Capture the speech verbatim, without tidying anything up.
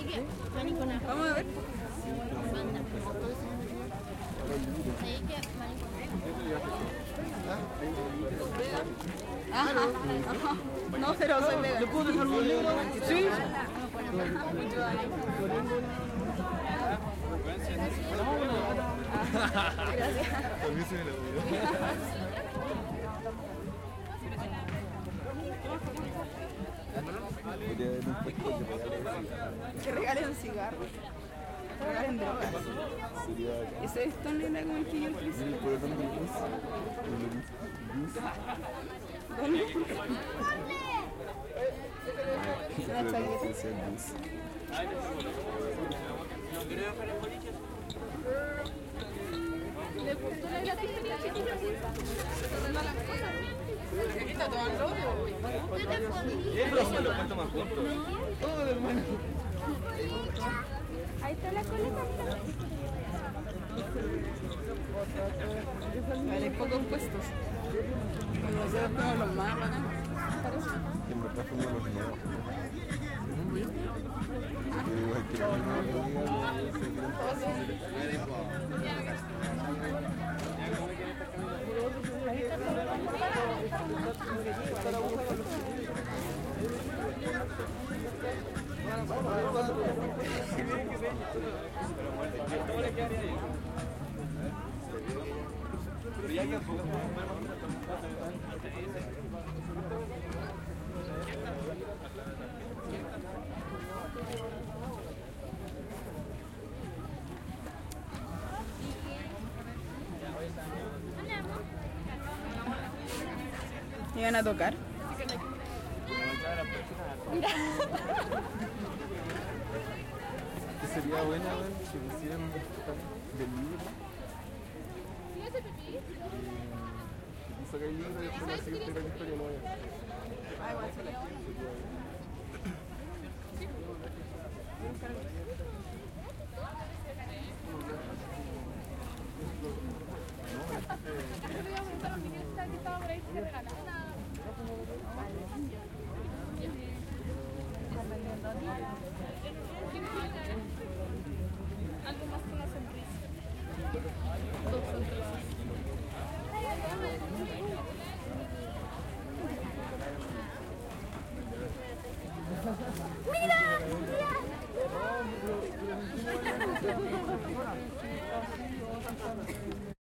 Vamos a ver. Ajá, ajá. No, pero soy vegana. ¿Le puedo dejar un libro? Sí. Gracias. Que regalen cigarros. Que regalen drogas. Ese es tan linda como el que yo quise. Una chaqueta. ¿Le gustó la grafía chiquita? ¿Qué está tomando? ¿Cuánto más juntos? Todo, hermano. Ahí está la coleta. Vale, pocos puestos. Nosotros somos los más bacanos. Que en verdad fuimos los nuevos. Igual que ¿Iban a tocar? sería buena, ¿ven? Si pusieran del libro. Y sacar el libro y después la siguiente con la historia no vaya. Ah, igual se la Que estaba por ahí, se regaló una.